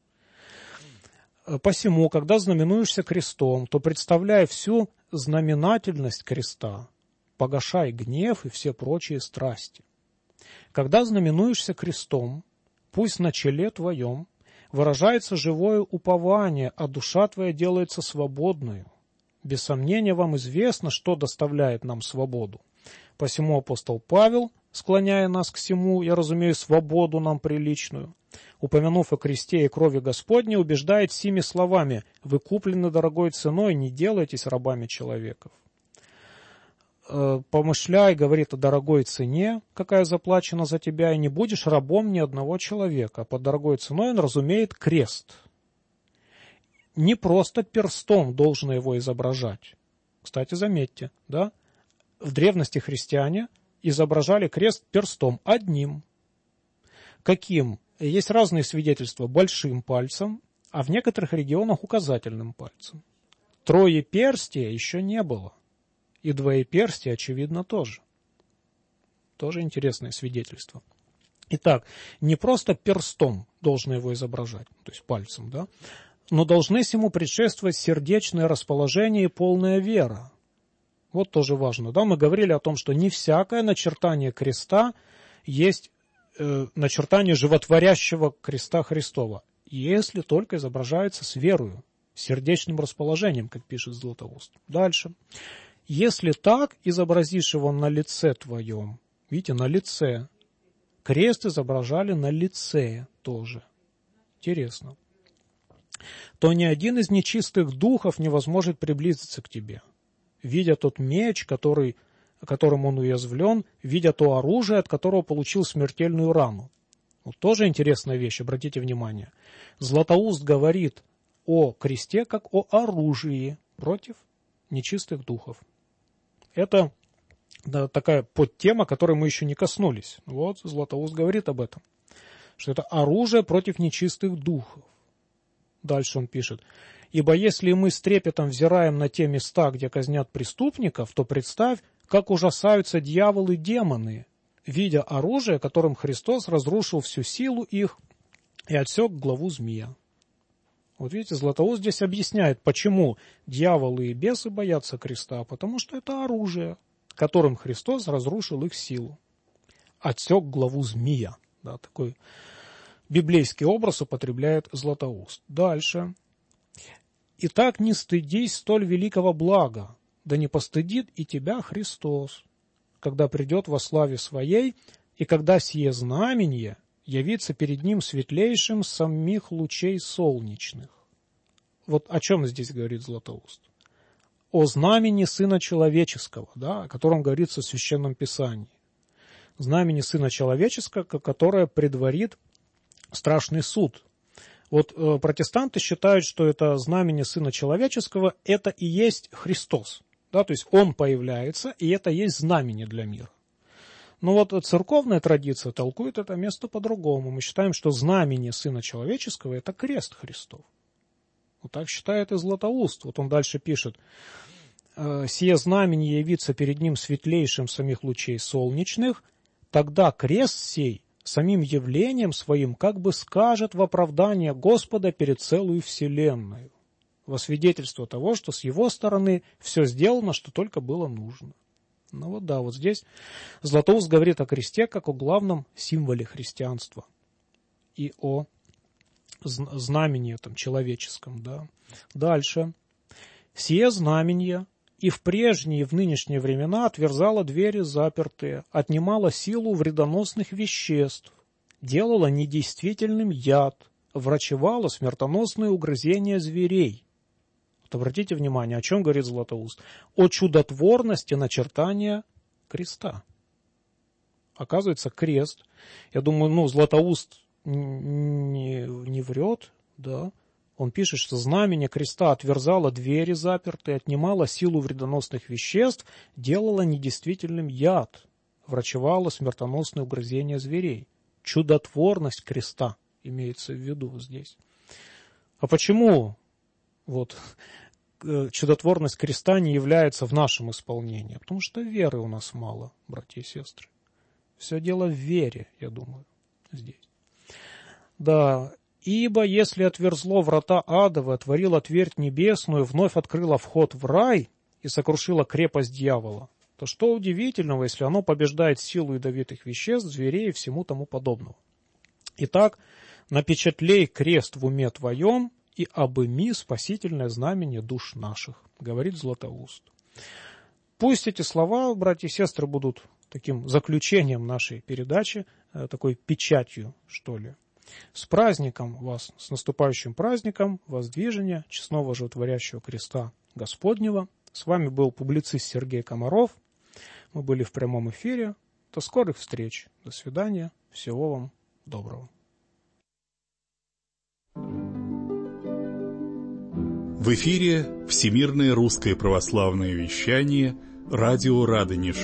Посему, когда знаменуешься крестом, то, представляя всю знаменательность креста, погашай гнев и все прочие страсти. Когда знаменуешься крестом, пусть на челе твоем выражается живое упование, а душа твоя делается свободною. Без сомнения вам известно, что доставляет нам свободу. Посему апостол Павел, склоняя нас к сему, я разумею, свободу нам приличную, упомянув о кресте и крови Господней, убеждает сими словами: «Вы куплены дорогой ценой, не делайтесь рабами человеков». Помышляй, говорит, о дорогой цене, какая заплачена за тебя, и не будешь рабом ни одного человека. Под дорогой ценой он разумеет крест. Не просто перстом должно его изображать. Кстати, заметьте, да? В древности христиане изображали крест перстом одним. Каким? Есть разные свидетельства: большим пальцем, а в некоторых регионах указательным пальцем. Троеперстия еще не было. И двоеперстие, очевидно, тоже. Тоже интересное свидетельство. Итак, не просто перстом должно его изображать, то есть пальцем, да, но должны ему предшествовать сердечное расположение и полная вера. Вот тоже важно, да, мы говорили о том, что не всякое начертание креста есть начертание животворящего креста Христова, если только изображается с верою, сердечным расположением, как пишет Златоуст. Дальше. Если так изобразишь его на лице твоем, видите, на лице, крест изображали на лице тоже. Интересно. То ни один из нечистых духов не возможет приблизиться к тебе. Видя тот меч, которым он уязвлен, видя то оружие, от которого получил смертельную рану. Вот тоже интересная вещь, обратите внимание. Златоуст говорит о кресте как о оружии против нечистых духов. Это такая подтема, которой мы еще не коснулись. Вот Златоуст говорит об этом, что это оружие против нечистых духов. Дальше он пишет: «Ибо если мы с трепетом взираем на те места, где казнят преступников, то представь, как ужасаются дьяволы и демоны, видя оружие, которым Христос разрушил всю силу их и отсек главу змея». Вот видите, Златоуст здесь объясняет, почему дьяволы и бесы боятся креста, потому что это оружие, которым Христос разрушил их силу. Отсек главу змея. Да, такой библейский образ употребляет Златоуст. Дальше. «Итак, не стыдись столь великого блага, да не постыдит и тебя Христос, когда придет во славе своей, и когда сие знамение явится перед ним светлейшим самих лучей солнечных». Вот о чем здесь говорит Златоуст? О знамени Сына Человеческого, да, о котором говорится в Священном Писании. Знамени Сына Человеческого, которое предварит страшный суд. Вот протестанты считают, что это знамение Сына Человеческого, это и есть Христос. Да, то есть Он появляется, и это есть знамение для мира. Но вот церковная традиция толкует это место по-другому. Мы считаем, что знамение Сына Человеческого – это крест Христов. Вот так считает и Златоуст. Вот он дальше пишет: «Сие знамение явится перед ним светлейшим самих лучей солнечных, тогда крест сей самим явлением своим как бы скажет в оправдание Господа перед целую вселенную, во свидетельство того, что с его стороны все сделано, что только было нужно». Ну вот да, вот здесь Златоуст говорит о кресте как о главном символе христианства и о знамени этом человеческом. Да. Дальше. «Сие знамение и в прежние, и в нынешние времена отверзало двери запертые, отнимало силу вредоносных веществ, делало недействительным яд, врачевало смертоносные угрызения зверей». Вот обратите внимание, о чем говорит Златоуст? О чудотворности начертания креста. Оказывается, крест, я думаю, Златоуст не врет, да. Он пишет, что знамение креста отверзало двери запертые, отнимало силу вредоносных веществ, делало недействительным яд, врачевало смертоносные угрызения зверей. Чудотворность креста имеется в виду здесь. А почему вот чудотворность креста не является в нашем исполнении? Потому что веры у нас мало, братья и сестры. Все дело в вере, я думаю, здесь. Да, «Ибо если отверзло врата адовы, отворила твердь небесную, вновь открыла вход в рай и сокрушила крепость дьявола, то что удивительного, если оно побеждает силу ядовитых веществ, зверей и всему тому подобного? Итак, напечатлей крест в уме твоем и обыми спасительное знамение душ наших», говорит Златоуст. Пусть эти слова, братья и сестры, будут таким заключением нашей передачи, такой печатью, что ли. С праздником вас, с наступающим праздником воздвижения честного животворящего креста Господнего. С вами был публицист Сергей Комаров. Мы были в прямом эфире. До скорых встреч. До свидания. Всего вам доброго. В эфире Всемирное русское православное вещание «Радио Радонеж».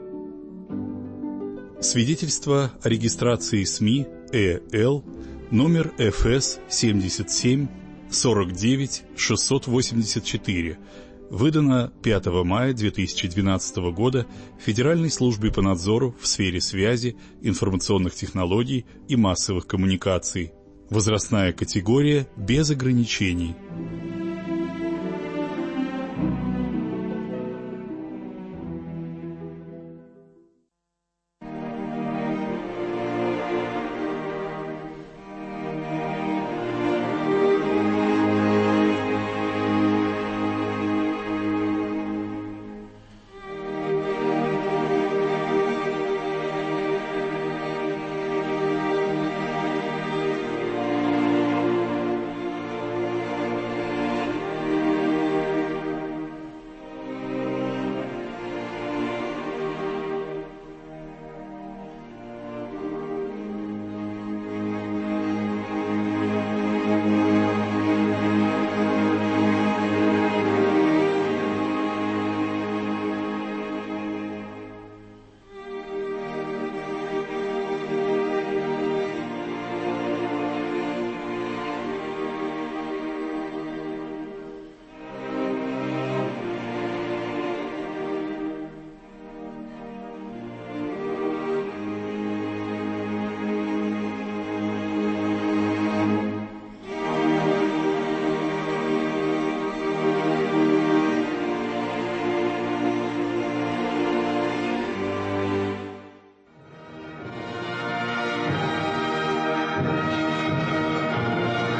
Свидетельство о регистрации СМИ ЭЛ номер ФС 77 49 684, выдано 5 мая 2012 года Федеральной службой по надзору в сфере связи, информационных технологий и массовых коммуникаций. Возрастная категория без ограничений.